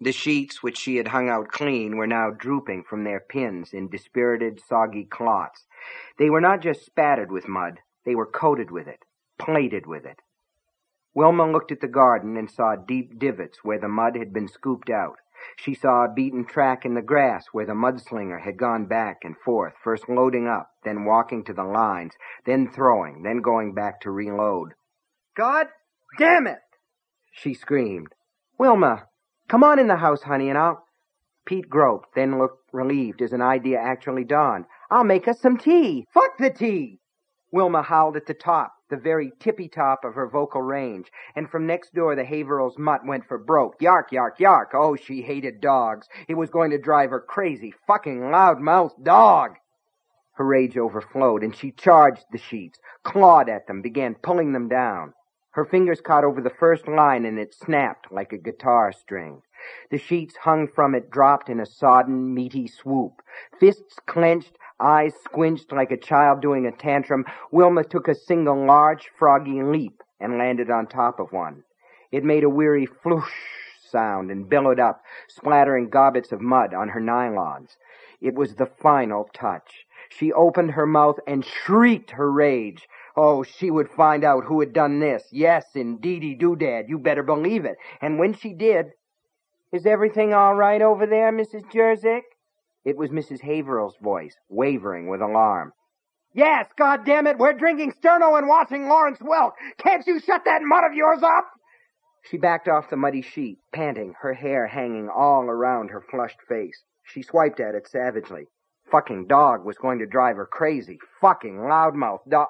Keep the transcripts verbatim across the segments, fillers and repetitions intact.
The sheets, which she had hung out clean, were now drooping from their pins in dispirited, soggy clots. They were not just spattered with mud. They were coated with it, plated with it. Wilma looked at the garden and saw deep divots where the mud had been scooped out. She saw a beaten track in the grass where the mudslinger had gone back and forth, first loading up, then walking to the lines, then throwing, then going back to reload. "God damn it!" she screamed. "Wilma, come on in the house, honey, and I'll—" Pete groped, then looked relieved as an idea actually dawned. "I'll make us some tea." "Fuck the tea!" Wilma howled at the top, the very tippy-top of her vocal range, and from next door the Haverhill's mutt went for broke. Yark, yark, yark. Oh, she hated dogs. It was going to drive her crazy. Fucking loud-mouthed dog! Her rage overflowed, and she charged the sheets, clawed at them, began pulling them down. Her fingers caught over the first line, and it snapped like a guitar string. The sheets hung from it, dropped in a sodden, meaty swoop. Fists clenched, eyes squinched like a child doing a tantrum, Wilma took a single large, froggy leap and landed on top of one. It made a weary floosh sound and billowed up, splattering gobbets of mud on her nylons. It was the final touch. She opened her mouth and shrieked her rage. Oh, she would find out who had done this. Yes, indeedy doodad, you better believe it. And when she did, "Is everything all right over there, Missus Jerzyk?" It was Missus Haverhill's voice, wavering with alarm. "Yes, goddammit, we're drinking Sterno and watching Lawrence Welk. Can't you shut that mutt of yours up?" She backed off the muddy sheet, panting, her hair hanging all around her flushed face. She swiped at it savagely. Fucking dog was going to drive her crazy. Fucking loudmouth dog.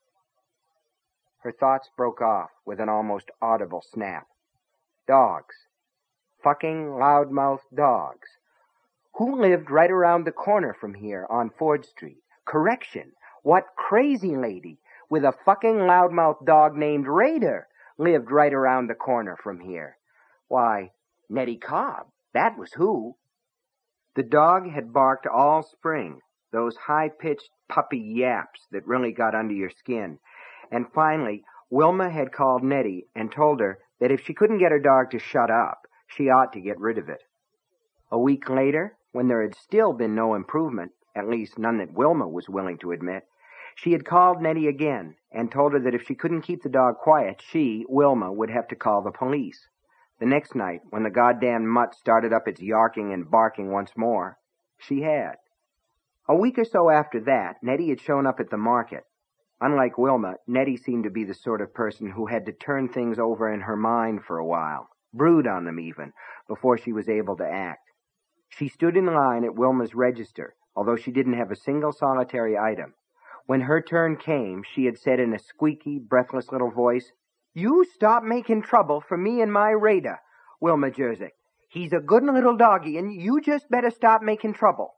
Her thoughts broke off with an almost audible snap. Dogs. Fucking loudmouth dogs. Who lived right around the corner from here on Ford Street? Correction. What crazy lady with a fucking loudmouth dog named Raider lived right around the corner from here? Why, Nettie Cobb. That was who. The dog had barked all spring, those high-pitched puppy yaps that really got under your skin. And finally, Wilma had called Nettie and told her that if she couldn't get her dog to shut up, she ought to get rid of it. A week later, when there had still been no improvement, at least none that Wilma was willing to admit, she had called Nettie again and told her that if she couldn't keep the dog quiet, she, Wilma, would have to call the police. The next night, when the goddamn mutt started up its yarking and barking once more, she had. A week or so after that, Nettie had shown up at the market. Unlike Wilma, Nettie seemed to be the sort of person who had to turn things over in her mind for a while, brood on them even, before she was able to act. She stood in line at Wilma's register, although she didn't have a single solitary item. When her turn came, she had said in a squeaky, breathless little voice, "You stop making trouble for me and my Raider, Wilma Jerzyk. He's a good little doggy, and you just better stop making trouble."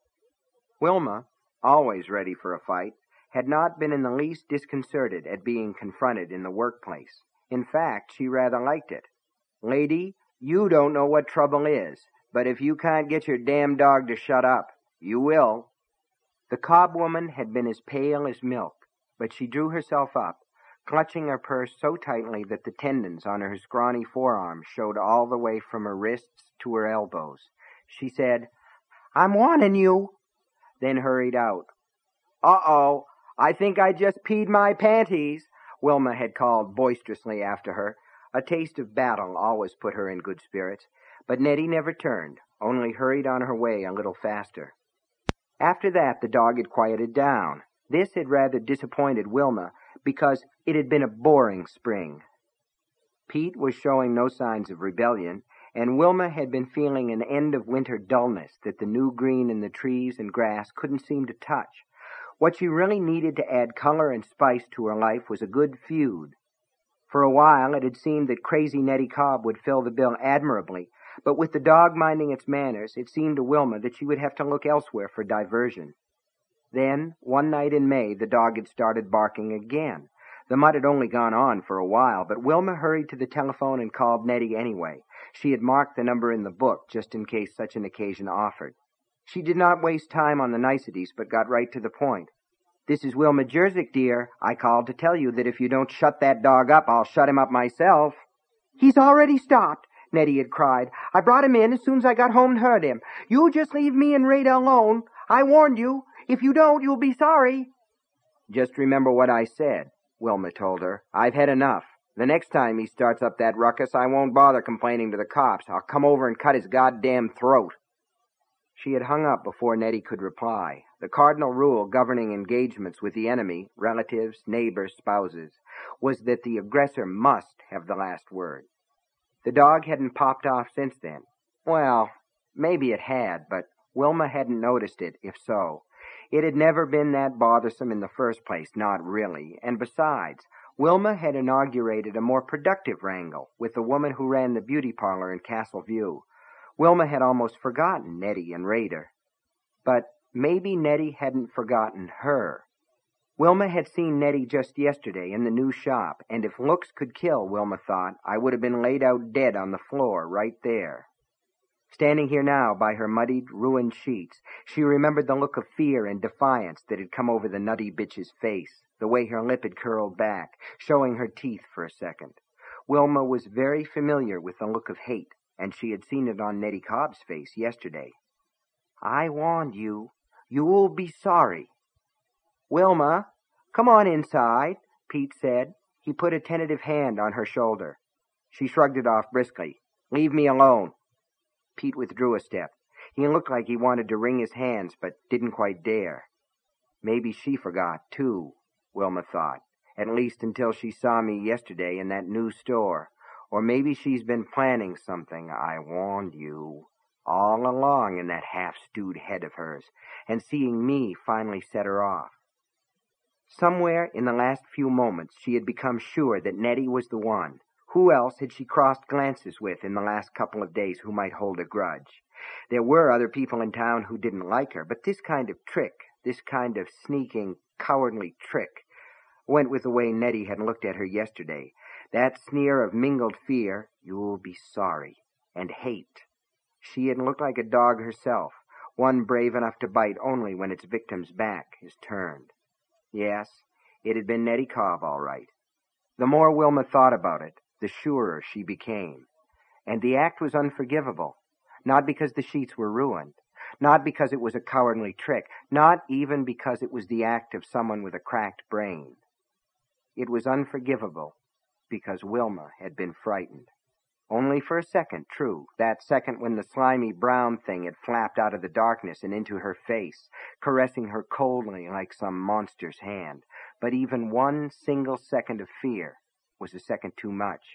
Wilma, always ready for a fight, had not been in the least disconcerted at being confronted in the workplace. In fact, she rather liked it. "Lady, you don't know what trouble is, but if you can't get your damn dog to shut up, you will." The Cobb woman had been as pale as milk, but she drew herself up, clutching her purse so tightly that the tendons on her scrawny forearms showed all the way from her wrists to her elbows. She said, "I'm warning you," then hurried out. "Uh-oh, I think I just peed my panties," Wilma had called boisterously after her. A taste of battle always put her in good spirits, but Nettie never turned, only hurried on her way a little faster. After that, the dog had quieted down. This had rather disappointed Wilma, because it had been a boring spring. Pete was showing no signs of rebellion, and Wilma had been feeling an end-of-winter dullness that the new green in the trees and grass couldn't seem to touch. What she really needed to add color and spice to her life was a good feud. For a while, it had seemed that crazy Nettie Cobb would fill the bill admirably, but with the dog minding its manners, it seemed to Wilma that she would have to look elsewhere for diversion. Then, one night in May, the dog had started barking again. The mutt had only gone on for a while, but Wilma hurried to the telephone and called Nettie anyway. She had marked the number in the book just in case such an occasion offered. She did not waste time on the niceties, but got right to the point. "This is Wilma Jerzyk, dear. I called to tell you that if you don't shut that dog up, I'll shut him up myself." "He's already stopped. Nettie had cried. "I brought him in as soon as I got home and heard him. You just leave me and Rada alone. I warned you. If you don't, you'll be sorry." "Just remember what I said," Wilma told her. "I've had enough. The next time he starts up that ruckus, I won't bother complaining to the cops. I'll come over and cut his goddamn throat." She had hung up before Nettie could reply. The cardinal rule governing engagements with the enemy, relatives, neighbors, spouses, was that the aggressor must have the last word. The dog hadn't popped off since then. Well, maybe it had, but Wilma hadn't noticed it, if so. It had never been that bothersome in the first place, not really. And besides, Wilma had inaugurated a more productive wrangle with the woman who ran the beauty parlor in Castle View. Wilma had almost forgotten Nettie and Raider. But maybe Nettie hadn't forgotten her. Wilma had seen Nettie just yesterday in the new shop, and if looks could kill, Wilma thought, I would have been laid out dead on the floor right there. Standing here now by her muddied, ruined sheets, she remembered the look of fear and defiance that had come over the nutty bitch's face, the way her lip had curled back, showing her teeth for a second. Wilma was very familiar with the look of hate, and she had seen it on Nettie Cobb's face yesterday. "I warned you. You'll be sorry." "Wilma, come on inside," Pete said. He put a tentative hand on her shoulder. She shrugged it off briskly. "Leave me alone." Pete withdrew a step. He looked like he wanted to wring his hands, but didn't quite dare. Maybe she forgot, too, Wilma thought, at least until she saw me yesterday in that new store. Or maybe she's been planning something, I warned you, all along in that half-stewed head of hers, and seeing me finally set her off. Somewhere in the last few moments she had become sure that Nettie was the one. Who else had she crossed glances with in the last couple of days who might hold a grudge? There were other people in town who didn't like her, but this kind of trick, this kind of sneaking, cowardly trick, went with the way Nettie had looked at her yesterday. That sneer of mingled fear, "You'll be sorry," and hate. She had looked like a dog herself, one brave enough to bite only when its victim's back is turned. Yes, it had been Nettie Cobb, all right. The more Wilma thought about it, the surer she became. And the act was unforgivable, not because the sheets were ruined, not because it was a cowardly trick, not even because it was the act of someone with a cracked brain. It was unforgivable because Wilma had been frightened. Only for a second, true, that second when the slimy brown thing had flapped out of the darkness and into her face, caressing her coldly like some monster's hand. But even one single second of fear was a second too much.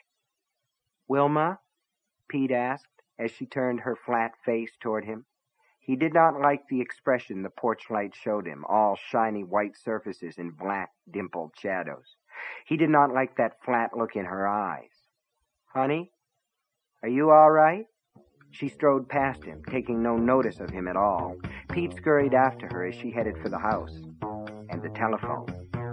"Wilma?" Pete asked, as she turned her flat face toward him. He did not like the expression the porch light showed him, all shiny white surfaces and black, dimpled shadows. He did not like that flat look in her eyes. "Honey, are you all right?" She strode past him, taking no notice of him at all. Pete scurried after her as she headed for the house and the telephone.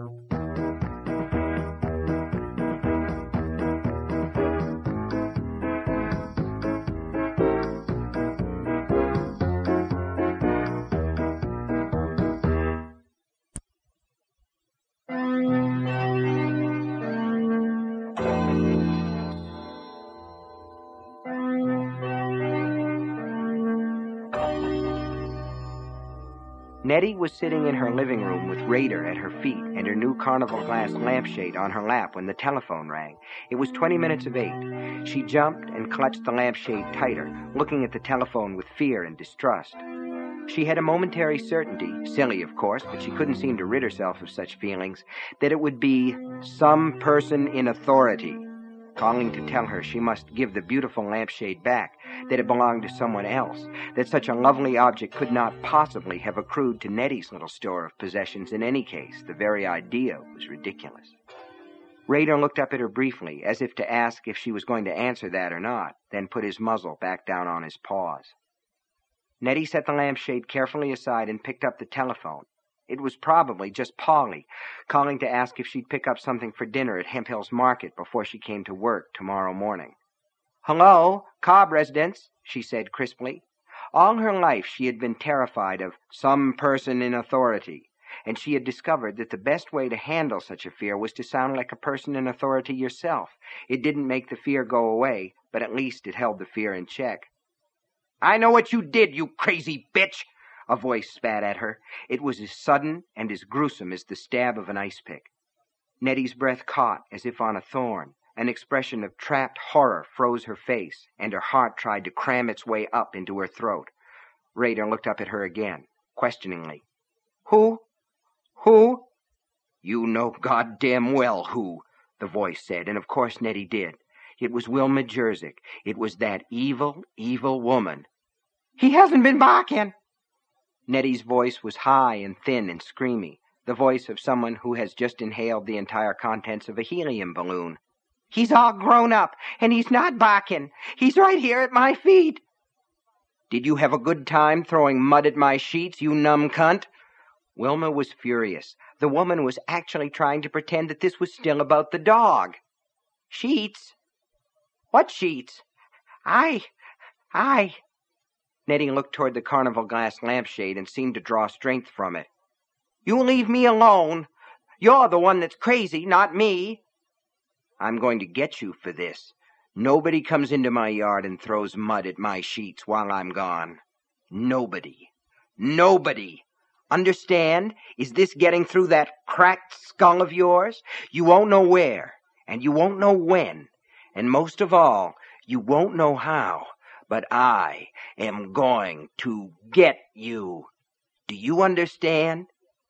Nettie was sitting in her living room with Raider at her feet and her new carnival glass lampshade on her lap when the telephone rang. It was twenty minutes of eight. She jumped and clutched the lampshade tighter, looking at the telephone with fear and distrust. She had a momentary certainty, silly of course, but she couldn't seem to rid herself of such feelings, that it would be some person in authority calling to tell her she must give the beautiful lampshade back, that it belonged to someone else, that such a lovely object could not possibly have accrued to Nettie's little store of possessions in any case. The very idea was ridiculous. Raider looked up at her briefly, as if to ask if she was going to answer that or not, then put his muzzle back down on his paws. Nettie set the lampshade carefully aside and picked up the telephone. It was probably just Polly, calling to ask if she'd pick up something for dinner at Hemp Hill's Market before she came to work tomorrow morning. "Hello, Cobb residence," she said crisply. All her life she had been terrified of some person in authority, and she had discovered that the best way to handle such a fear was to sound like a person in authority yourself. It didn't make the fear go away, but at least it held the fear in check. "I know what you did, you crazy bitch!" a voice spat at her. It was as sudden and as gruesome as the stab of an ice pick. Nettie's breath caught as if on a thorn. An expression of trapped horror froze her face, and her heart tried to cram its way up into her throat. Rader looked up at her again, questioningly. "Who? Who?" "You know goddamn well who," the voice said, and of course Nettie did. It was Wilma Jersick. It was that evil, evil woman. "He hasn't been barking." Nettie's voice was high and thin and screamy, the voice of someone who has just inhaled the entire contents of a helium balloon. "He's all grown up, and he's not barking. He's right here at my feet." "Did you have a good time throwing mud at my sheets, you numb cunt?" Wilma was furious. The woman was actually trying to pretend that this was still about the dog. "Sheets? What sheets? I... I... Nettie looked toward the carnival glass lampshade and seemed to draw strength from it. "You leave me alone. You're the one that's crazy, not me." "I'm going to get you for this. Nobody comes into my yard and throws mud at my sheets while I'm gone. Nobody. Nobody. Understand? Is this getting through that cracked skull of yours? You won't know where, and you won't know when, and most of all, you won't know how, but I am going to get you. Do you understand?"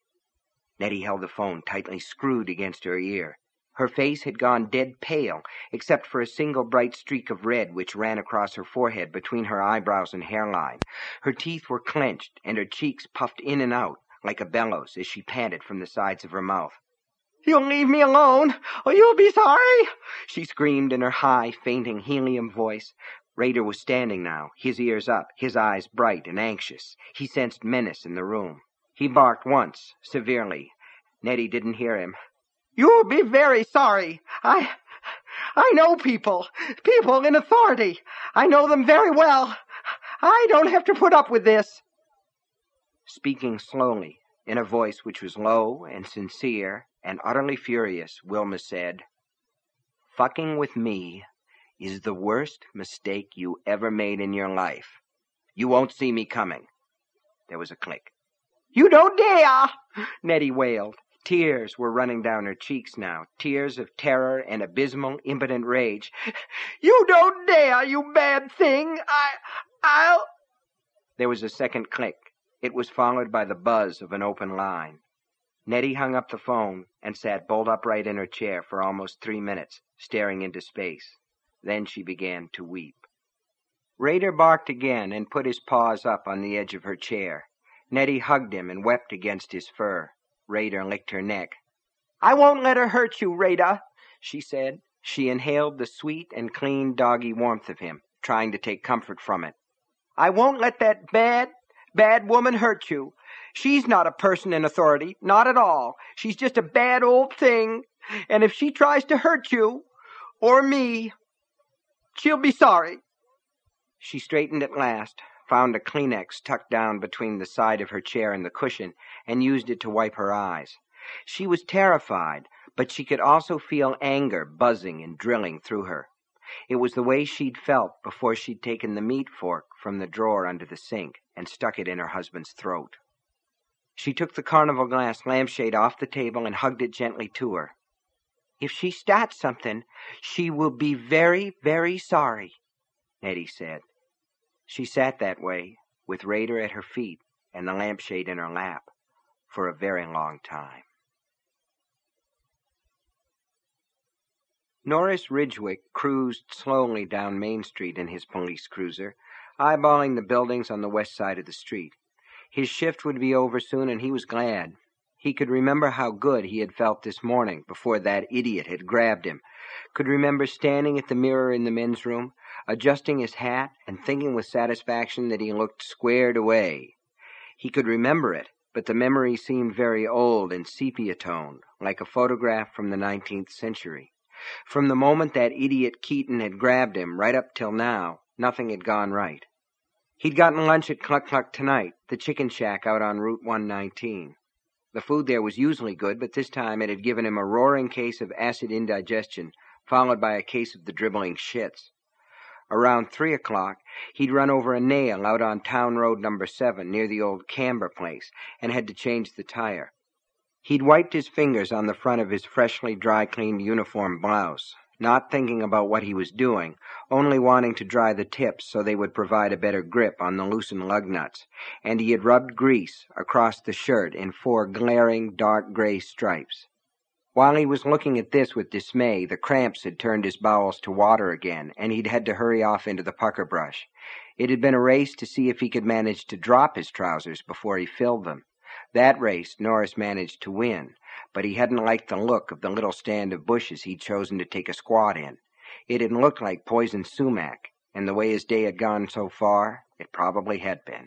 Nettie held the phone tightly screwed against her ear. Her face had gone dead pale, except for a single bright streak of red which ran across her forehead between her eyebrows and hairline. Her teeth were clenched, and her cheeks puffed in and out like a bellows as she panted from the sides of her mouth. "You'll leave me alone, or you'll be sorry!" she screamed in her high, fainting helium voice. Rader was standing now, his ears up, his eyes bright and anxious. He sensed menace in the room. He barked once, severely. Nettie didn't hear him. "You'll be very sorry. I... I know people. People in authority. I know them very well. I don't have to put up with this." Speaking slowly, in a voice which was low and sincere and utterly furious, Wilma said, "Fucking with me is the worst mistake you ever made in your life. You won't see me coming." There was a click. "You don't dare!" Nettie wailed. Tears were running down her cheeks now, tears of terror and abysmal, impotent rage. "You don't dare, you bad thing! I... I'll..." There was a second click. It was followed by the buzz of an open line. Nettie hung up the phone and sat bolt upright in her chair for almost three minutes, staring into space. Then she began to weep. Rader barked again and put his paws up on the edge of her chair. Nettie hugged him and wept against his fur. Rader licked her neck. "I won't let her hurt you, Rader," she said. She inhaled the sweet and clean doggy warmth of him, trying to take comfort from it. "I won't let that bad, bad woman hurt you. She's not a person in authority, not at all. She's just a bad old thing, and if she tries to hurt you, or me, she'll be sorry." She straightened at last, found a Kleenex tucked down between the side of her chair and the cushion, and used it to wipe her eyes. She was terrified, but she could also feel anger buzzing and drilling through her. It was the way she'd felt before she'd taken the meat fork from the drawer under the sink and stuck it in her husband's throat. She took the carnival glass lampshade off the table and hugged it gently to her. "If she starts something, she will be very, very sorry," Nettie said. She sat that way, with Rader at her feet and the lampshade in her lap, for a very long time. Norris Ridgwick cruised slowly down Main Street in his police cruiser, eyeballing the buildings on the west side of the street. His shift would be over soon, and he was glad. He could remember how good he had felt this morning before that idiot had grabbed him, could remember standing at the mirror in the men's room, adjusting his hat and thinking with satisfaction that he looked squared away. He could remember it, but the memory seemed very old and sepia-toned, like a photograph from the nineteenth century. From the moment that idiot Keaton had grabbed him right up till now, nothing had gone right. He'd gotten lunch at Cluck Cluck tonight, the chicken shack out on Route one nineteen. The food there was usually good, but this time it had given him a roaring case of acid indigestion, followed by a case of the dribbling shits. Around three o'clock, he'd run over a nail out on Town Road number seven, near the old Camber place, and had to change the tire. He'd wiped his fingers on the front of his freshly dry-cleaned uniform blouse, not thinking about what he was doing, only wanting to dry the tips so they would provide a better grip on the loosened lug nuts, and he had rubbed grease across the shirt in four glaring dark gray stripes. While he was looking at this with dismay, the cramps had turned his bowels to water again, and he'd had to hurry off into the pucker brush. It had been a race to see if he could manage to drop his trousers before he filled them. That race Norris managed to win, but he hadn't liked the look of the little stand of bushes he'd chosen to take a squat in. It had looked like poison sumac, and the way his day had gone so far, it probably had been.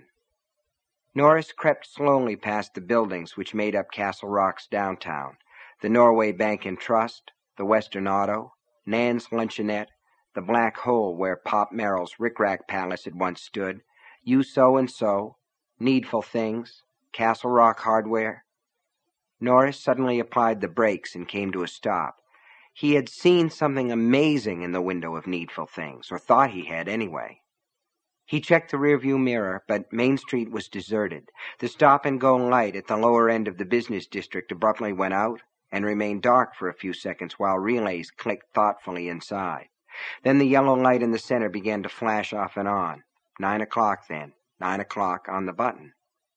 Norris crept slowly past the buildings which made up Castle Rock's downtown. The Norway Bank and Trust, the Western Auto, Nan's Luncheonette, the Black Hole where Pop Merrill's Rick-Rack Palace had once stood, You So-and-So, Needful Things, Castle Rock Hardware. Norris suddenly applied the brakes and came to a stop. He had seen something amazing in the window of Needful Things, or thought he had anyway. He checked the rearview mirror, but Main Street was deserted. The stop-and-go light at the lower end of the business district abruptly went out and remained dark for a few seconds while relays clicked thoughtfully inside. Then the yellow light in the center began to flash off and on. Nine o'clock then. Nine o'clock on the button.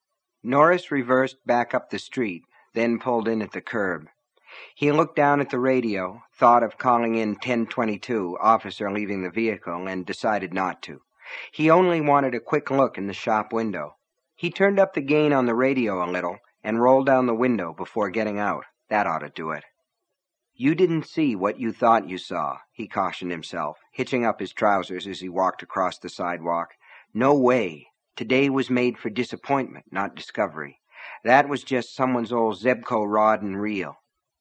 Norris reversed back up the street, then pulled in at the curb. He looked down at the radio, thought of calling in ten twenty-two, officer leaving the vehicle, and decided not to. He only wanted a quick look in the shop window. He turned up the gain on the radio a little and rolled down the window before getting out. That ought to do it. You didn't see what you thought you saw, he cautioned himself, hitching up his trousers as he walked across the sidewalk. No way. Today was made for disappointment, not discovery. That was just someone's old Zebco rod and reel.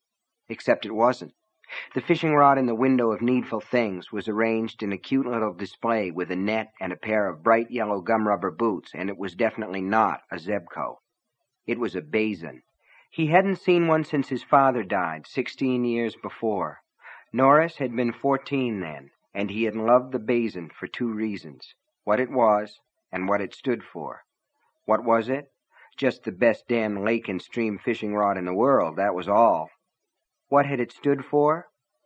Except it wasn't. The fishing rod in the window of Needful Things was arranged in a cute little display with a net and a pair of bright yellow gum rubber boots, and it was definitely not a Zebco. It was a Bazin. He hadn't seen one since his father died, sixteen years before. Norris had been fourteen then, and he had loved the Bazin for two reasons, what it was and what it stood for. What was it? Just the best damn lake and stream fishing rod in the world, that was all. What had it stood for?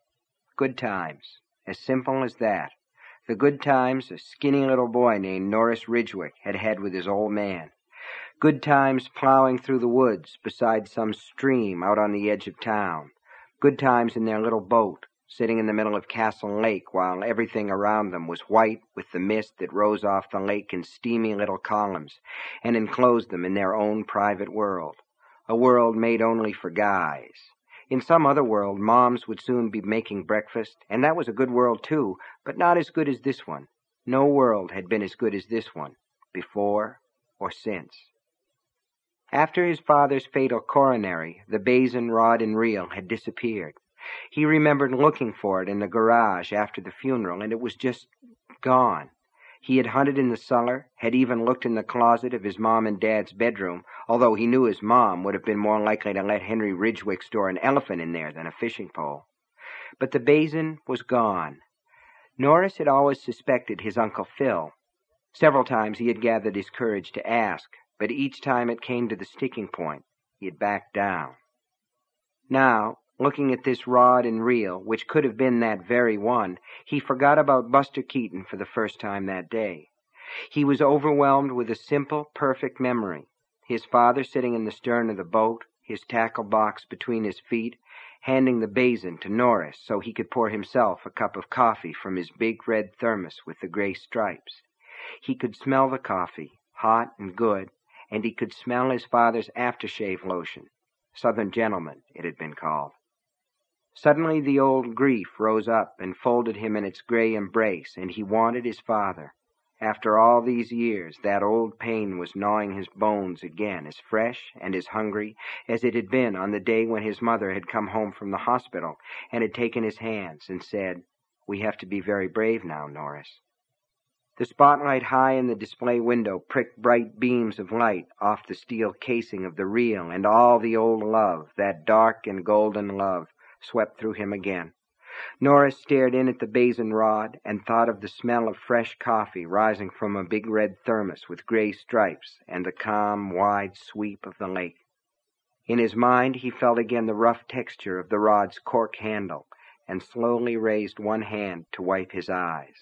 Good times. As simple as that. The good times a skinny little boy named Norris Ridgwick had had with his old man. Good times plowing through the woods beside some stream out on the edge of town. Good times in their little boat, sitting in the middle of Castle Lake while everything around them was white with the mist that rose off the lake in steamy little columns and enclosed them in their own private world. A world made only for guys. In some other world, moms would soon be making breakfast, and that was a good world too, but not as good as this one. No world had been as good as this one, before or since. After his father's fatal coronary, the Bazin rod and reel had disappeared. He remembered looking for it in the garage after the funeral, and it was just gone. He had hunted in the cellar, had even looked in the closet of his mom and dad's bedroom, although he knew his mom would have been more likely to let Henry Ridgwick store an elephant in there than a fishing pole. But the Bazin was gone. Norris had always suspected his Uncle Phil. Several times he had gathered his courage to ask, but each time it came to the sticking point, he had backed down. Now, looking at this rod and reel, which could have been that very one, he forgot about Buster Keaton for the first time that day. He was overwhelmed with a simple, perfect memory. His father sitting in the stern of the boat, his tackle box between his feet, handing the Bazin to Norris so he could pour himself a cup of coffee from his big red thermos with the gray stripes. He could smell the coffee, hot and good, and he could smell his father's aftershave lotion. Southern Gentleman, it had been called. Suddenly the old grief rose up and folded him in its gray embrace, and he wanted his father. After all these years, that old pain was gnawing his bones again, as fresh and as hungry as it had been on the day when his mother had come home from the hospital and had taken his hands and said, "We have to be very brave now, Norris." The spotlight high in the display window pricked bright beams of light off the steel casing of the reel, and all the old love, that dark and golden love, swept through him again. Norris stared in at the basin rod and thought of the smell of fresh coffee rising from a big red thermos with gray stripes and the calm, wide sweep of the lake. In his mind he felt again the rough texture of the rod's cork handle and slowly raised one hand to wipe his eyes.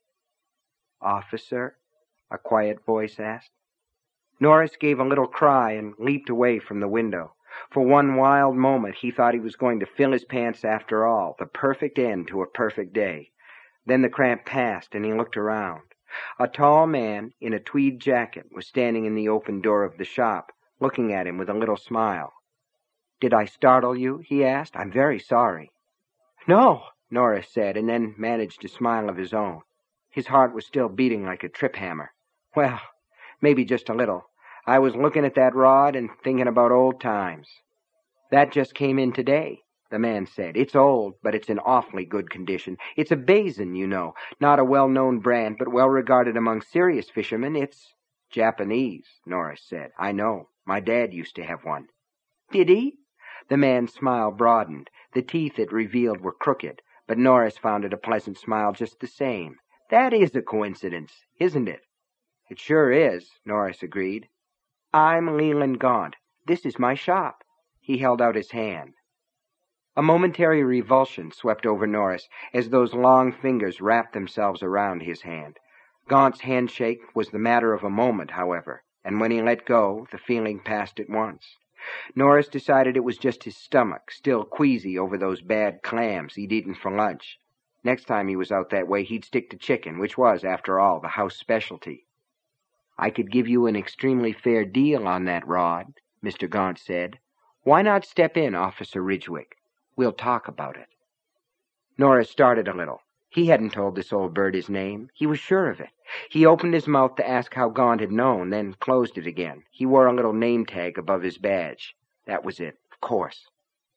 "Officer?" a quiet voice asked. Norris gave a little cry and leaped away from the window. For one wild moment he thought he was going to fill his pants after all, the perfect end to a perfect day. Then the cramp passed and he looked around. A tall man in a tweed jacket was standing in the open door of the shop, looking at him with a little smile. "Did I startle you?" he asked. "I'm very sorry." "No," Norris said, and then managed a smile of his own. His heart was still beating like a trip hammer. "Well, maybe just a little. I was looking at that rod and thinking about old times." "That just came in today," the man said. "It's old, but it's in awfully good condition. It's a Basin, you know, not a well-known brand, but well-regarded among serious fishermen. It's—" "Japanese," Norris said. "I know. My dad used to have one." "Did he?" The man's smile broadened. The teeth it revealed were crooked, but Norris found it a pleasant smile just the same. "That is a coincidence, isn't it?" "It sure is," Norris agreed. "I'm Leland Gaunt. This is my shop." He held out his hand. A momentary revulsion swept over Norris as those long fingers wrapped themselves around his hand. Gaunt's handshake was the matter of a moment, however, and when he let go, the feeling passed at once. Norris decided it was just his stomach, still queasy over those bad clams he'd eaten for lunch. Next time he was out that way, he'd stick to chicken, which was, after all, the house specialty. "I could give you an extremely fair deal on that rod," Mister Gaunt said. "Why not step in, Officer Ridgwick? We'll talk about it." Norris started a little. He hadn't told this old bird his name. He was sure of it. He opened his mouth to ask how Gaunt had known, then closed it again. He wore a little name tag above his badge. That was it, of course.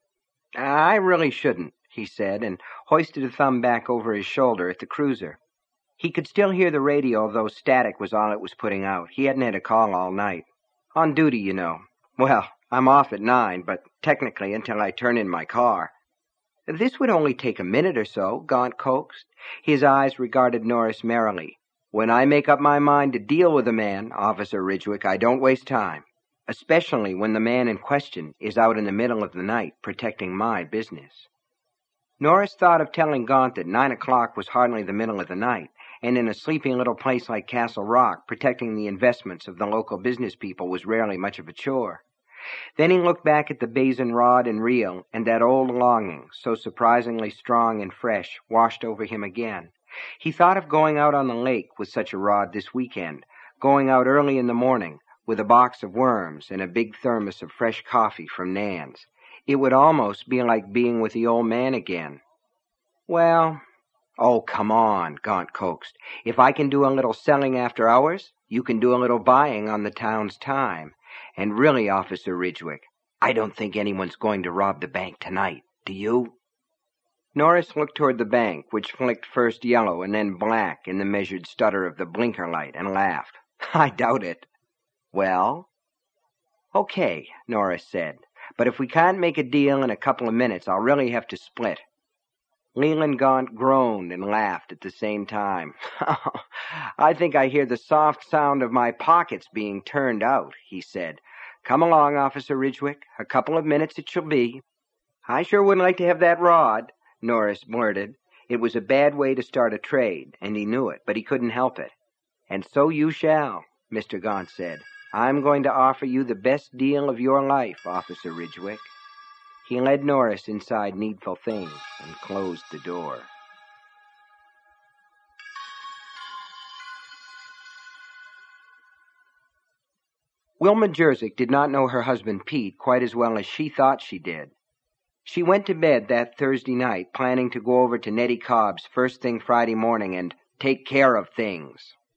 "I really shouldn't," he said, and hoisted a thumb back over his shoulder at the cruiser. He could still hear the radio, though static was all it was putting out. He hadn't had a call all night. "On duty, you know. Well, I'm off at nine, but technically until I turn in my car." "This would only take a minute or so," Gaunt coaxed. His eyes regarded Norris merrily. "When I make up my mind to deal with a man, Officer Ridgwick, I don't waste time, especially when the man in question is out in the middle of the night protecting my business." Norris thought of telling Gaunt that nine o'clock was hardly the middle of the night, and in a sleepy little place like Castle Rock, protecting the investments of the local business people was rarely much of a chore. Then he looked back at the basin rod and reel, and that old longing, so surprisingly strong and fresh, washed over him again. He thought of going out on the lake with such a rod this weekend, going out early in the morning with a box of worms and a big thermos of fresh coffee from Nan's. It would almost be like being with the old man again. "Well—" "Oh, come on," Gaunt coaxed. "If I can do a little selling after hours, you can do a little buying on the town's time. And really, Officer Ridgwick, I don't think anyone's going to rob the bank tonight. Do you?" Norris looked toward the bank, which flicked first yellow and then black in the measured stutter of the blinker light, and laughed. "I doubt it." "Well?" "Okay," Norris said. "But if we can't make a deal in a couple of minutes, I'll really have to split." Leland Gaunt groaned and laughed at the same time. "I think I hear the soft sound of my pockets being turned out," he said. "Come along, Officer Ridgwick. A couple of minutes it shall be." "I sure wouldn't like to have that rod," Norris blurted. It was a bad way to start a trade, and he knew it, but he couldn't help it. "And so you shall," Mister Gaunt said. "I'm going to offer you the best deal of your life, Officer Ridgwick." He led Norris inside Needful Things and closed the door. Wilma Jersick did not know her husband Pete quite as well as she thought she did. She went to bed that Thursday night planning to go over to Nettie Cobb's first thing Friday morning and take care of things.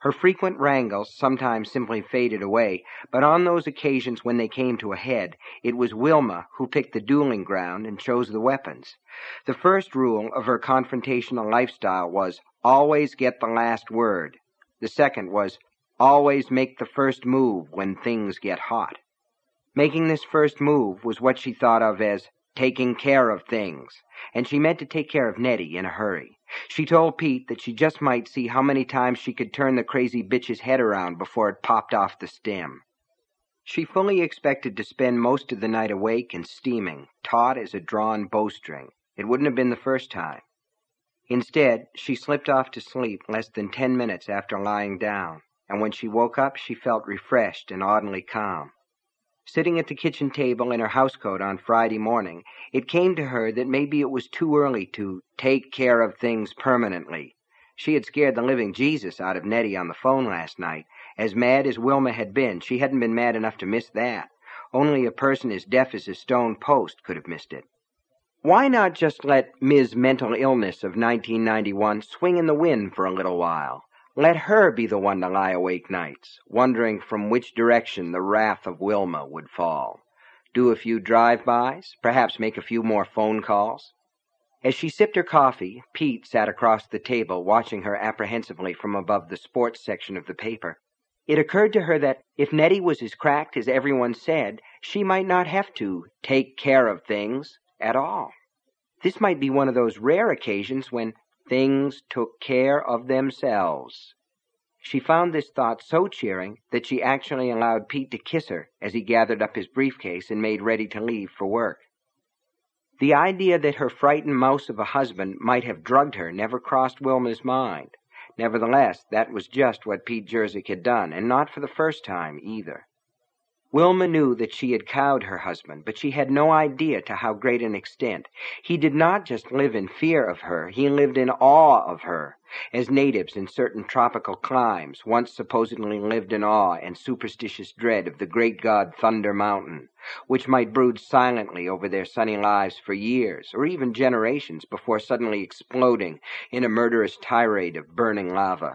Her frequent wrangles sometimes simply faded away, but on those occasions when they came to a head, it was Wilma who picked the dueling ground and chose the weapons. The first rule of her confrontational lifestyle was, always get the last word. The second was, always make the first move when things get hot. Making this first move was what she thought of as taking care of things, and she meant to take care of Nettie in a hurry. She told Pete that she just might see how many times she could turn the crazy bitch's head around before it popped off the stem. She fully expected to spend most of the night awake and steaming, taut as a drawn bowstring. It wouldn't have been the first time. Instead, she slipped off to sleep less than ten minutes after lying down, and when she woke up, she felt refreshed and oddly calm. Sitting at the kitchen table in her housecoat on Friday morning, it came to her that maybe it was too early to take care of things permanently. She had scared the living Jesus out of Nettie on the phone last night. As mad as Wilma had been, she hadn't been mad enough to miss that. Only a person as deaf as a stone post could have missed it. Why not just let Miz Mental Illness of nineteen ninety-one swing in the wind for a little while? Let her be the one to lie awake nights, wondering from which direction the wrath of Wilma would fall. Do a few drive-bys, perhaps make a few more phone calls. As she sipped her coffee, Pete sat across the table watching her apprehensively from above the sports section of the paper. It occurred to her that if Nettie was as cracked as everyone said, she might not have to take care of things at all. This might be one of those rare occasions when things took care of themselves. She found this thought so cheering that she actually allowed Pete to kiss her as he gathered up his briefcase and made ready to leave for work. The idea that her frightened mouse of a husband might have drugged her never crossed Wilma's mind. Nevertheless, that was just what Pete Jersick had done, and not for the first time either. Wilma knew that she had cowed her husband, but she had no idea to how great an extent. He did not just live in fear of her, he lived in awe of her, as natives in certain tropical climes once supposedly lived in awe and superstitious dread of the great god Thunder Mountain, which might brood silently over their sunny lives for years, or even generations, before suddenly exploding in a murderous tirade of burning lava.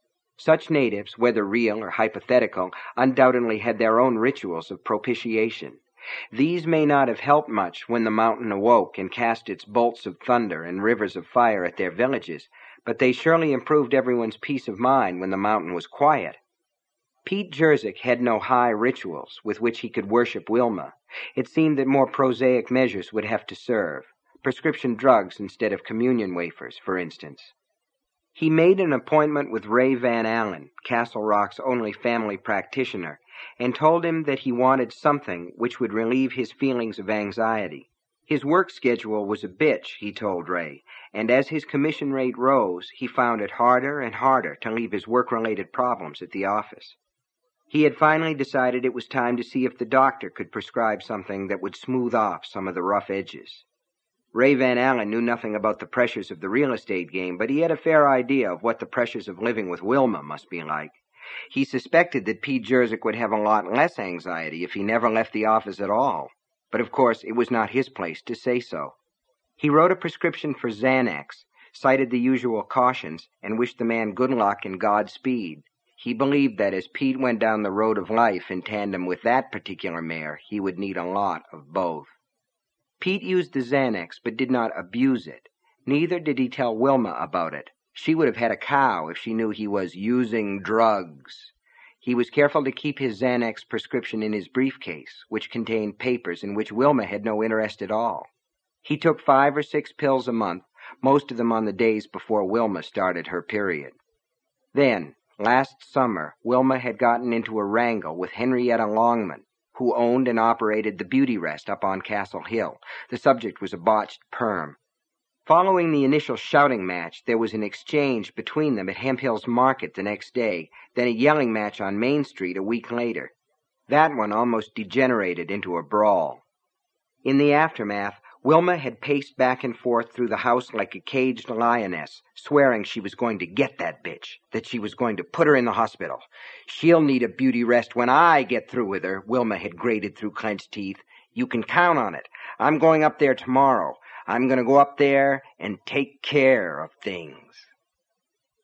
Such natives, whether real or hypothetical, undoubtedly had their own rituals of propitiation. These may not have helped much when the mountain awoke and cast its bolts of thunder and rivers of fire at their villages, but they surely improved everyone's peace of mind when the mountain was quiet. Pete Jersick had no high rituals with which he could worship Wilma. It seemed that more prosaic measures would have to serve. Prescription drugs instead of communion wafers, for instance. He made an appointment with Ray Van Allen, Castle Rock's only family practitioner, and told him that he wanted something which would relieve his feelings of anxiety. His work schedule was a bitch, he told Ray, and as his commission rate rose, he found it harder and harder to leave his work-related problems at the office. He had finally decided it was time to see if the doctor could prescribe something that would smooth off some of the rough edges. Ray Van Allen knew nothing about the pressures of the real estate game, but he had a fair idea of what the pressures of living with Wilma must be like. He suspected that Pete Jersick would have a lot less anxiety if he never left the office at all. But of course, it was not his place to say so. He wrote a prescription for Xanax, cited the usual cautions, and wished the man good luck and Godspeed. He believed that as Pete went down the road of life in tandem with that particular mare, he would need a lot of both. Pete used the Xanax, but did not abuse it. Neither did he tell Wilma about it. She would have had a cow if she knew he was using drugs. He was careful to keep his Xanax prescription in his briefcase, which contained papers in which Wilma had no interest at all. He took five or six pills a month, most of them on the days before Wilma started her period. Then, last summer, Wilma had gotten into a wrangle with Henrietta Longman, who owned and operated the Beauty Rest up on Castle Hill. The subject was a botched perm. Following the initial shouting match, there was an exchange between them at Hemphill's Market the next day, then a yelling match on Main Street a week later. That one almost degenerated into a brawl. In the aftermath, Wilma had paced back and forth through the house like a caged lioness, swearing she was going to get that bitch, that she was going to put her in the hospital. She'll need a beauty rest when I get through with her, Wilma had grated through clenched teeth. You can count on it. I'm going up there tomorrow. I'm going to go up there and take care of things.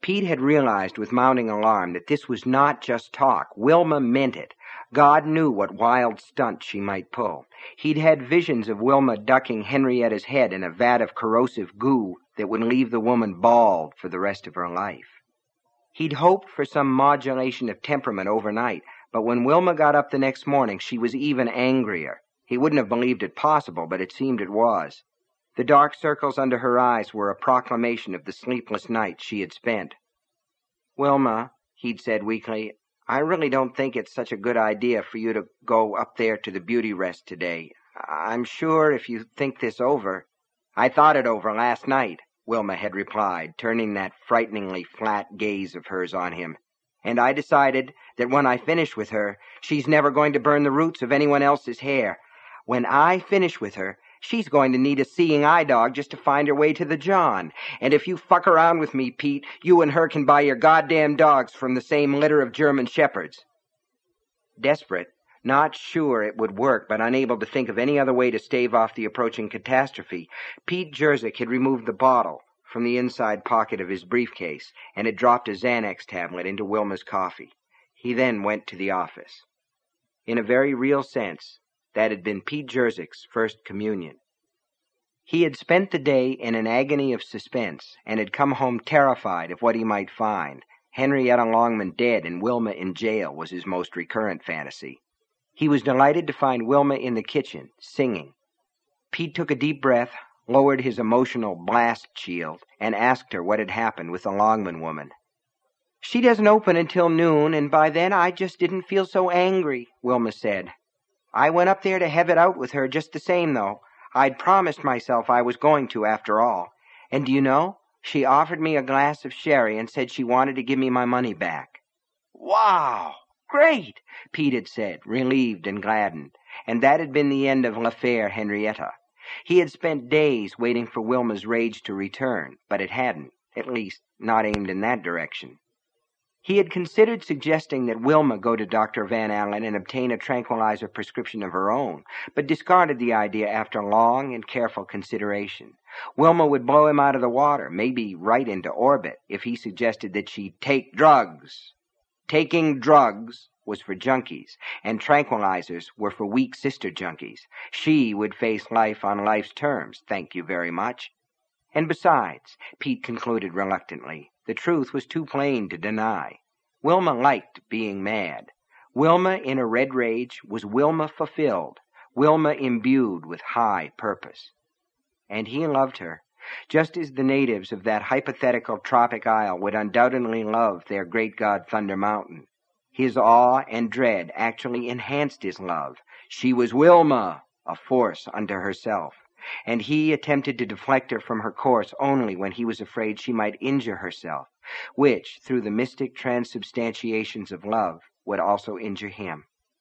Pete had realized with mounting alarm that this was not just talk. Wilma meant it. God knew what wild stunt she might pull. He'd had visions of Wilma ducking Henrietta's head in a vat of corrosive goo that would leave the woman bald for the rest of her life. He'd hoped for some modulation of temperament overnight, but when Wilma got up the next morning, she was even angrier. He wouldn't have believed it possible, but it seemed it was. The dark circles under her eyes were a proclamation of the sleepless night she had spent. "Wilma," he'd said weakly, "I really don't think it's such a good idea for you to go up there to the beauty rest today. I'm sure if you think this over—" "I thought it over last night," Wilma had replied, turning that frighteningly flat gaze of hers on him. "And I decided that when I finish with her, she's never going to burn the roots of anyone else's hair. When I finish with her, she's going to need a seeing eye dog just to find her way to the John. And if you fuck around with me, Pete, you and her can buy your goddamn dogs from the same litter of German shepherds." Desperate, not sure it would work, but unable to think of any other way to stave off the approaching catastrophe, Pete Jersick had removed the bottle from the inside pocket of his briefcase and had dropped a Xanax tablet into Wilma's coffee. He then went to the office. In a very real sense, that had been Pete Jersick's first communion. He had spent the day in an agony of suspense and had come home terrified of what he might find. Henrietta Longman dead and Wilma in jail was his most recurrent fantasy. He was delighted to find Wilma in the kitchen, singing. Pete took a deep breath, lowered his emotional blast shield, and asked her what had happened with the Longman woman. "She doesn't open until noon, and by then I just didn't feel so angry," Wilma said. "I went up there to have it out with her just the same, though. I'd promised myself I was going to after all. And do you know, she offered me a glass of sherry and said she wanted to give me my money back." "Wow! Great!" Pete had said, relieved and gladdened. And that had been the end of l'affaire Henrietta. He had spent days waiting for Wilma's rage to return, but it hadn't, at least not aimed in that direction. He had considered suggesting that Wilma go to Doctor Van Allen and obtain a tranquilizer prescription of her own, but discarded the idea after long and careful consideration. Wilma would blow him out of the water, maybe right into orbit, if he suggested that she take drugs. Taking drugs was for junkies, and tranquilizers were for weak sister junkies. She would face life on life's terms, thank you very much. And besides, Pete concluded reluctantly, the truth was too plain to deny. Wilma liked being mad. Wilma in a red rage was Wilma fulfilled, Wilma imbued with high purpose. And he loved her, just as the natives of that hypothetical tropic isle would undoubtedly love their great god Thunder Mountain. His awe and dread actually enhanced his love. She was Wilma, a force unto herself. And he attempted to deflect her from her course only when he was afraid she might injure herself, which, through the mystic transubstantiations of love, would also injure him.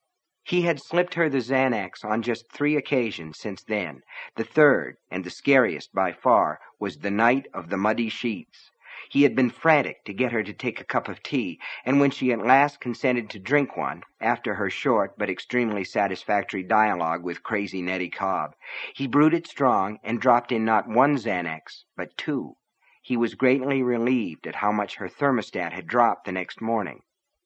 He had slipped her the Xanax on just three occasions since then. The third, and the scariest by far, was the night of the muddy sheets. He had been frantic to get her to take a cup of tea, and when she at last consented to drink one, after her short but extremely satisfactory dialogue with crazy Nettie Cobb, he brewed it strong and dropped in not one Xanax, but two. He was greatly relieved at how much her thermostat had dropped the next morning.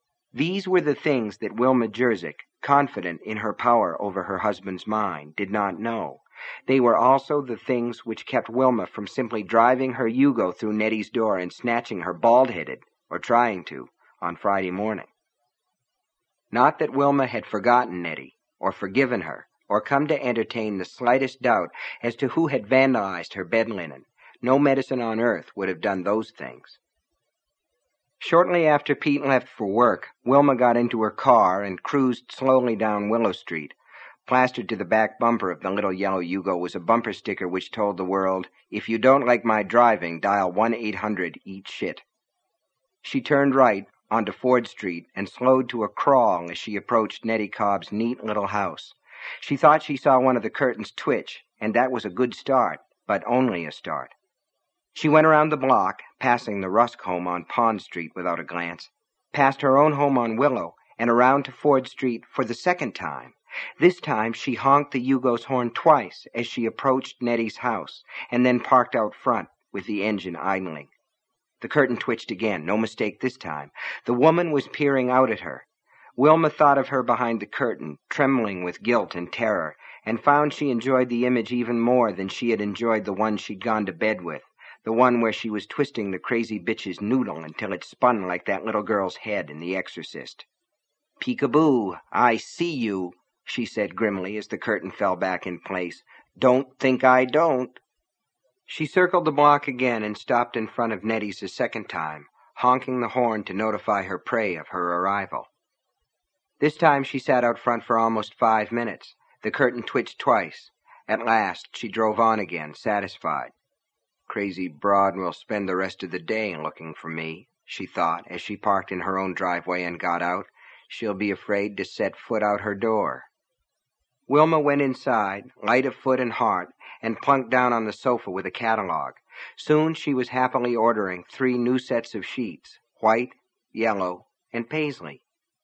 These were the things that Wilma Jersick, confident in her power over her husband's mind, did not know. They were also the things which kept Wilma from simply driving her Yugo through Nettie's door and snatching her bald-headed, or trying to, on Friday morning. Not that Wilma had forgotten Nettie, or forgiven her, or come to entertain the slightest doubt as to who had vandalized her bed linen. No medicine on earth would have done those things. Shortly after Pete left for work, Wilma got into her car and cruised slowly down Willow Street. Plastered to the back bumper of the little yellow Yugo was a bumper sticker which told the world, "If you don't like my driving, dial one eight hundred eat shit." She turned right onto Ford Street and slowed to a crawl as she approached Nettie Cobb's neat little house. She thought she saw one of the curtains twitch, and that was a good start, but only a start. She went around the block, passing the Rusk home on Pond Street without a glance, past her own home on Willow, and around to Ford Street for the second time. This time she honked the Yugo's horn twice as she approached Nettie's house, and then parked out front with the engine idling. The curtain twitched again. No mistake this time. The woman was peering out at her. Wilma thought of her behind the curtain, trembling with guilt and terror, and found she enjoyed the image even more than she had enjoyed the one she'd gone to bed with, the one where she was twisting the crazy bitch's noodle until it spun like that little girl's head in The Exorcist. "Peekaboo, I see you," she said grimly as the curtain fell back in place. "Don't think I don't." She circled the block again and stopped in front of Nettie's a second time, honking the horn to notify her prey of her arrival. This time she sat out front for almost five minutes. The curtain twitched twice. At last she drove on again, satisfied. "Crazy broad will spend the rest of the day looking for me," she thought as she parked in her own driveway and got out. "She'll be afraid to set foot out her door." Wilma went inside, light of foot and heart, and plunked down on the sofa with a catalog. Soon she was happily ordering three new sets of sheets, white, yellow, and paisley.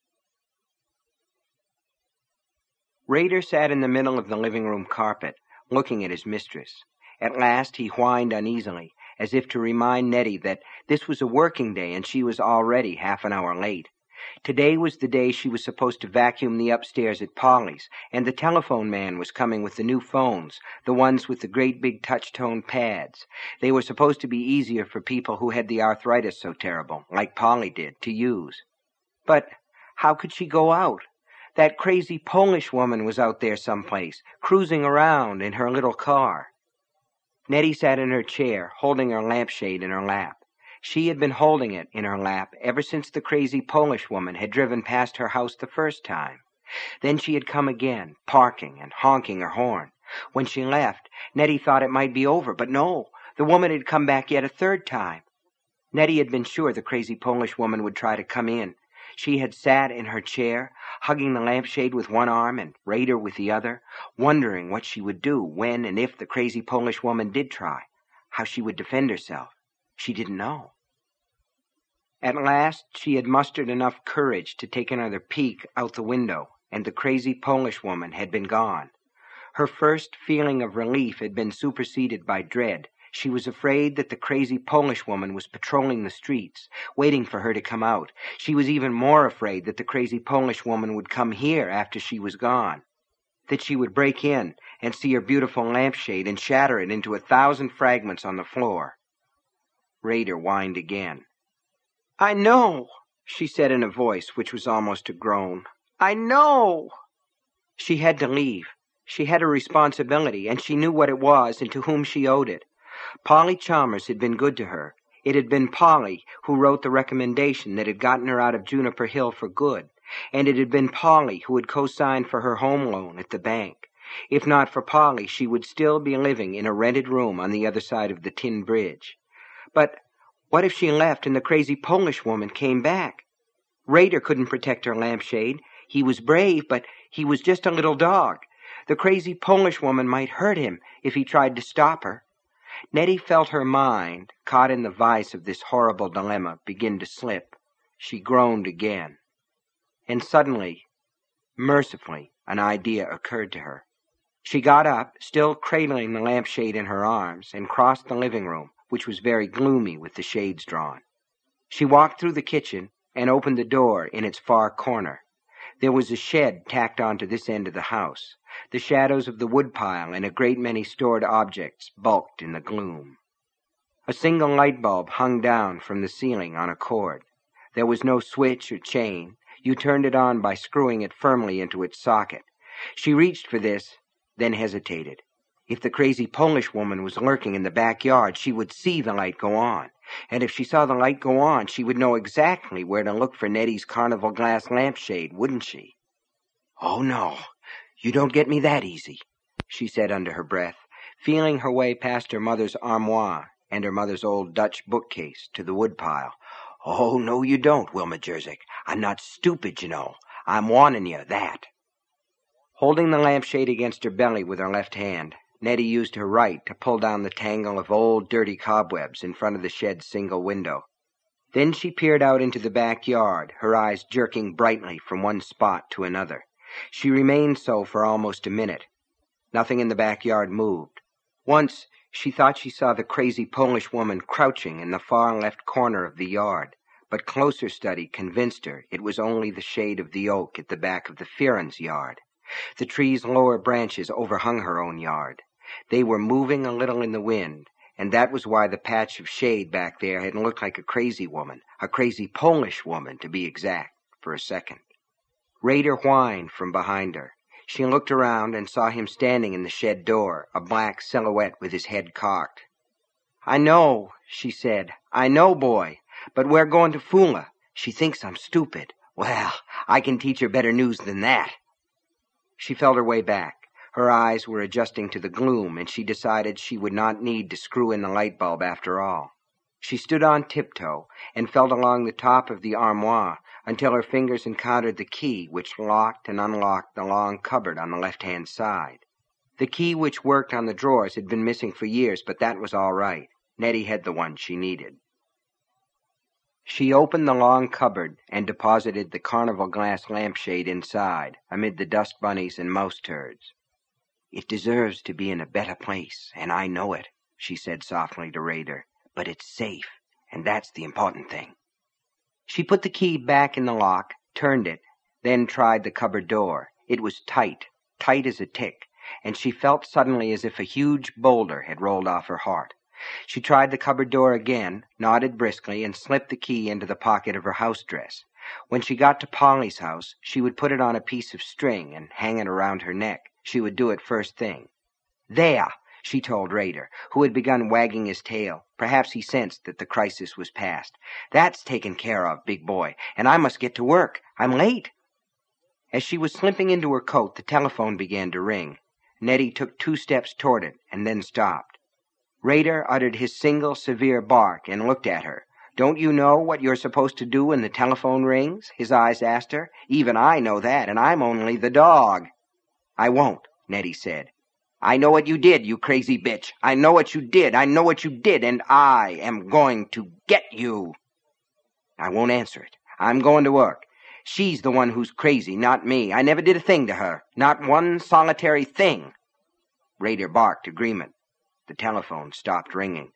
Rader sat in the middle of the living room carpet, looking at his mistress. At last he whined uneasily, as if to remind Nettie that this was a working day and she was already half an hour late. Today was the day she was supposed to vacuum the upstairs at Polly's, and the telephone man was coming with the new phones, the ones with the great big touch-tone pads. They were supposed to be easier for people who had the arthritis so terrible, like Polly did, to use. But how could she go out? That crazy Polish woman was out there someplace, cruising around in her little car. Nettie sat in her chair, holding her lampshade in her lap. She had been holding it in her lap ever since the crazy Polish woman had driven past her house the first time. Then she had come again, parking and honking her horn. When she left, Nettie thought it might be over, but no, the woman had come back yet a third time. Nettie had been sure the crazy Polish woman would try to come in. She had sat in her chair, hugging the lampshade with one arm and Rader with the other, wondering what she would do when and if the crazy Polish woman did try, how she would defend herself. She didn't know. At last she had mustered enough courage to take another peek out the window, and the crazy Polish woman had been gone. Her first feeling of relief had been superseded by dread. She was afraid that the crazy Polish woman was patrolling the streets, waiting for her to come out. She was even more afraid that the crazy Polish woman would come here after she was gone, that she would break in and see her beautiful lampshade and shatter it into a thousand fragments on the floor. Rader whined again. "I know," she said in a voice which was almost a groan. "I know." She had to leave. She had a responsibility, and she knew what it was and to whom she owed it. Polly Chalmers had been good to her. It had been Polly who wrote the recommendation that had gotten her out of Juniper Hill for good, and it had been Polly who had co-signed for her home loan at the bank. If not for Polly, she would still be living in a rented room on the other side of the Tin Bridge. But what if she left and the crazy Polish woman came back? Rader couldn't protect her lampshade. He was brave, but he was just a little dog. The crazy Polish woman might hurt him if he tried to stop her. Nettie felt her mind, caught in the vice of this horrible dilemma, begin to slip. She groaned again. And suddenly, mercifully, an idea occurred to her. She got up, still cradling the lampshade in her arms, and crossed the living room, which was very gloomy with the shades drawn. She walked through the kitchen and opened the door in its far corner. There was a shed tacked onto this end of the house. The shadows of the woodpile and a great many stored objects bulked in the gloom. A single light bulb hung down from the ceiling on a cord. There was no switch or chain. You turned it on by screwing it firmly into its socket. She reached for this, then hesitated. If the crazy Polish woman was lurking in the backyard, she would see the light go on. And if she saw the light go on, she would know exactly where to look for Nettie's carnival glass lampshade, wouldn't she? "Oh, no, you don't get me that easy," she said under her breath, feeling her way past her mother's armoire and her mother's old Dutch bookcase to the woodpile. "Oh, no, you don't, Wilma Jerzik. I'm not stupid, you know. I'm warning you, that." Holding the lampshade against her belly with her left hand, Nettie used her right to pull down the tangle of old, dirty cobwebs in front of the shed's single window. Then she peered out into the backyard, her eyes jerking brightly from one spot to another. She remained so for almost a minute. Nothing in the backyard moved. Once She thought she saw the crazy Polish woman crouching in the far left corner of the yard, but closer study convinced her it was only the shade of the oak at the back of the Fearens' yard. The tree's lower branches overhung her own yard. They were moving a little in the wind, and that was why the patch of shade back there had looked like a crazy woman, a crazy Polish woman, to be exact, for a second. Rader whined from behind her. She looked around and saw him standing in the shed door, a black silhouette with his head cocked. "I know," she said. "I know, boy. But we're going to fool her. She thinks I'm stupid. Well, I can teach her better news than that." She felt her way back. Her eyes were adjusting to the gloom, and she decided she would not need to screw in the light bulb after all. She stood on tiptoe and felt along the top of the armoire until her fingers encountered the key which locked and unlocked the long cupboard on the left-hand side. The key which worked on the drawers had been missing for years, but that was all right. Nettie had the one she needed. She opened the long cupboard and deposited the carnival glass lampshade inside, amid the dust bunnies and mouse turds. "It deserves to be in a better place, and I know it," she said softly to Rader. "But it's safe, and that's the important thing." She put the key back in the lock, turned it, then tried the cupboard door. It was tight, tight as a tick, and she felt suddenly as if a huge boulder had rolled off her heart. She tried the cupboard door again, nodded briskly, and slipped the key into the pocket of her house dress. When she got to Polly's house, she would put it on a piece of string and hang it around her neck. She would do it first thing. "There," she told Rader, who had begun wagging his tail. Perhaps he sensed that the crisis was past. "That's taken care of, big boy, and I must get to work. I'm late." As she was slipping into her coat, the telephone began to ring. Nettie took two steps toward it and then stopped. Rader uttered his single severe bark and looked at her. "Don't you know what you're supposed to do when the telephone rings?" his eyes asked her. "Even I know that, and I'm only the dog." "I won't," Nettie said. "I know what you did, you crazy bitch. I know what you did. I know what you did, and I am going to get you." "I won't answer it. I'm going to work. She's the one who's crazy, not me. I never did a thing to her. Not one solitary thing." Rader barked agreement. The telephone stopped ringing.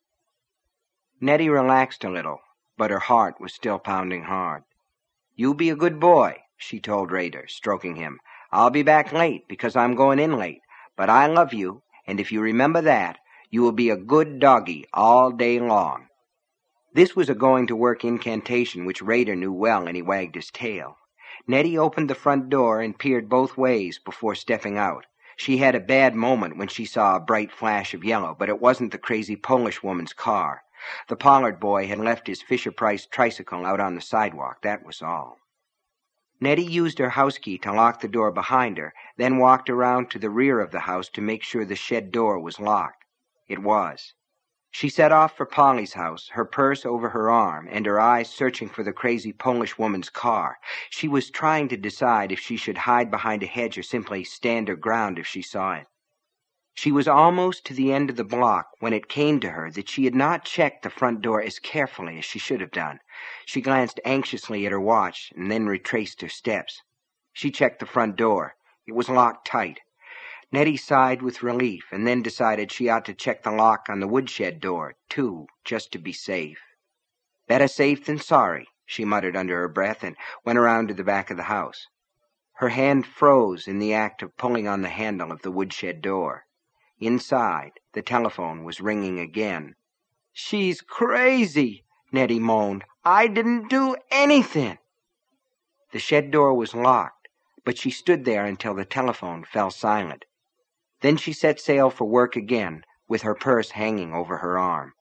Nettie relaxed a little, but her heart was still pounding hard. "You be a good boy," she told Rader, stroking him. "I'll be back late because I'm going in late. But I love you, and if you remember that, you will be a good doggy all day long." This was a going-to-work incantation which Rader knew well, and he wagged his tail. Nettie opened the front door and peered both ways before stepping out. She had a bad moment when she saw a bright flash of yellow, but it wasn't the crazy Polish woman's car. The Pollard boy had left his Fisher-Price tricycle out on the sidewalk, that was all. Nettie used her house key to lock the door behind her, then walked around to the rear of the house to make sure the shed door was locked. It was. She set off for Polly's house, her purse over her arm, and her eyes searching for the crazy Polish woman's car. She was trying to decide if she should hide behind a hedge or simply stand her ground if she saw it. She was almost to the end of the block when it came to her that she had not checked the front door as carefully as she should have done. She glanced anxiously at her watch and then retraced her steps. She checked the front door. It was locked tight. Nettie sighed with relief and then decided she ought to check the lock on the woodshed door, too, just to be safe. "Better safe than sorry," she muttered under her breath and went around to the back of the house. Her hand froze in the act of pulling on the handle of the woodshed door. Inside, the telephone was ringing again. "She's crazy," Nettie moaned. "I didn't do anything." The shed door was locked, but she stood there until the telephone fell silent. Then she set sail for work again, with her purse hanging over her arm.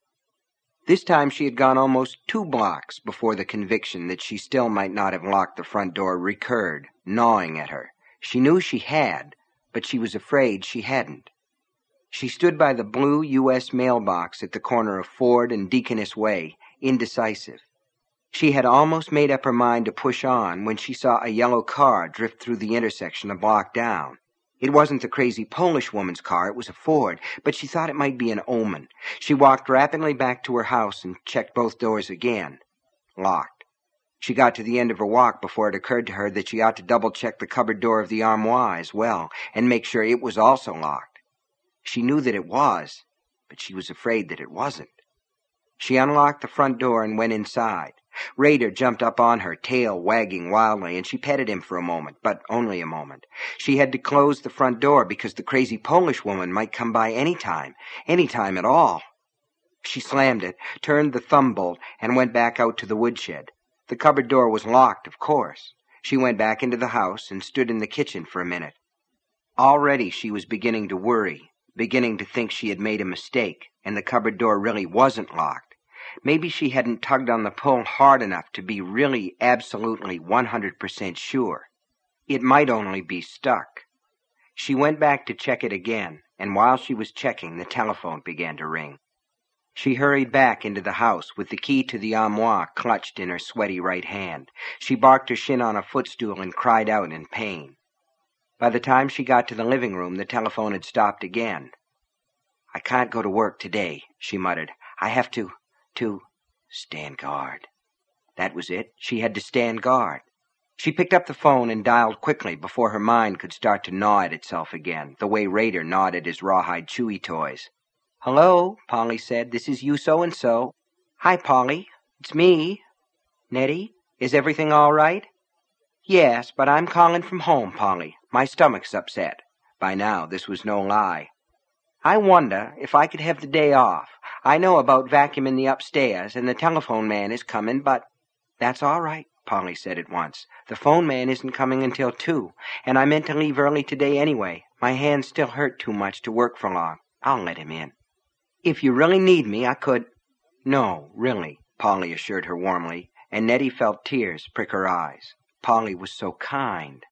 This time she had gone almost two blocks before the conviction that she still might not have locked the front door recurred, gnawing at her. She knew she had, but she was afraid she hadn't. She stood by the blue U S mailbox at the corner of Ford and Deaconess Way, indecisive. She had almost made up her mind to push on when she saw a yellow car drift through the intersection a block down. It wasn't the crazy Polish woman's car, it was a Ford, but she thought it might be an omen. She walked rapidly back to her house and checked both doors again. Locked. She got to the end of her walk before it occurred to her that she ought to double-check the cupboard door of the armoire as well, and make sure it was also locked. She knew that it was, but she was afraid that it wasn't. She unlocked the front door and went inside. Rader jumped up on her, tail wagging wildly, and she petted him for a moment, but only a moment. She had to close the front door because the crazy Polish woman might come by any time, any time at all. She slammed it, turned the thumb bolt, and went back out to the woodshed. The cupboard door was locked, of course. She went back into the house and stood in the kitchen for a minute. Already she was beginning to worry, beginning to think she had made a mistake, and the cupboard door really wasn't locked. Maybe she hadn't tugged on the pull hard enough to be really absolutely one hundred percent sure. It might only be stuck. She went back to check it again, and while she was checking, the telephone began to ring. She hurried back into the house with the key to the armoire clutched in her sweaty right hand. She barked her shin on a footstool and cried out in pain. By the time she got to the living room, the telephone had stopped again. "I can't go to work today," she muttered. "I have to... to stand guard." That was it. She had to stand guard. She picked up the phone and dialed quickly before her mind could start to gnaw at itself again, the way Rader gnawed at his rawhide chewy toys. "Hello," Polly said. "This is you so-and-so." "Hi, Polly. It's me. Nettie, is everything all right?" "Yes, but I'm calling from home, Polly. My stomach's upset." By now, this was no lie. "I wonder if I could have the day off. I know about vacuuming the upstairs, and the telephone man is coming, but—" "That's all right," Polly said at once. "The phone man isn't coming until two, and I meant to leave early today anyway. My hands still hurt too much to work for long. I'll let him in. If you really need me, I could—" "No, really," Polly assured her warmly, and Nettie felt tears prick her eyes. Polly was so kind.